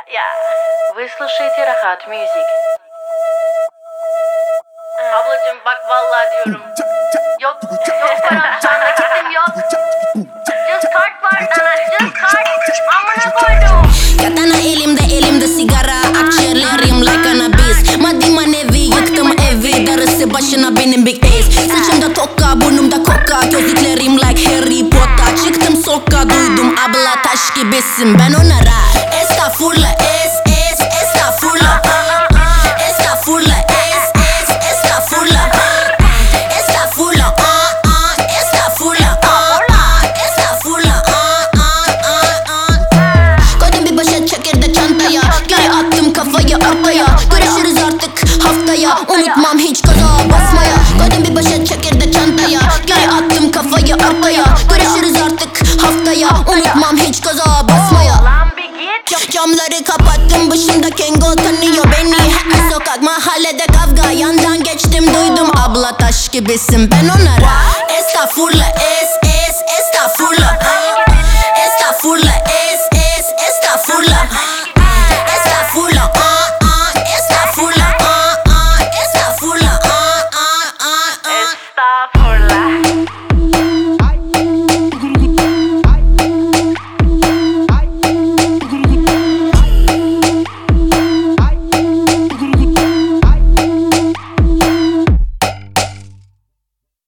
Вы слушаете Rahat Music. Ablacım bak vallahi diyorum. Yok param şu anda gittim yok. Just kart var dana, just kart. Amına koydum. Katana elimde sigara. Akciğerlerim like cannabis. Maddi manevi yıktım evi. Darısı başına benim big ace. Saçımda tokka, burnumda koka. Gözlüklerim like Harry Potter. Çıktım sokağa, duydum abla taş gibisin. Ben onlara estağfurullah estağfurullah. Estağfurullah estağfurullah. Estağfurullah estağfurullah. Koydum bir poşet çekirdek çantaya. Geri attım kafayı arkaya. Görüşürüz artık haftaya. Unutmam hiç gaza basmaya. Koydum bir poşet çekirdek çantaya. Geri attım kafayı arkaya. Görüşürüz artık haftaya. Unutmam hiç gaza basmaya. Lan bir git. Camları kapattım, başımda Kengo tanıyor beni. Her sokak mahallede kavga, yandan geçtim duydum abla taş gibisin. Ben onlara estağfurullah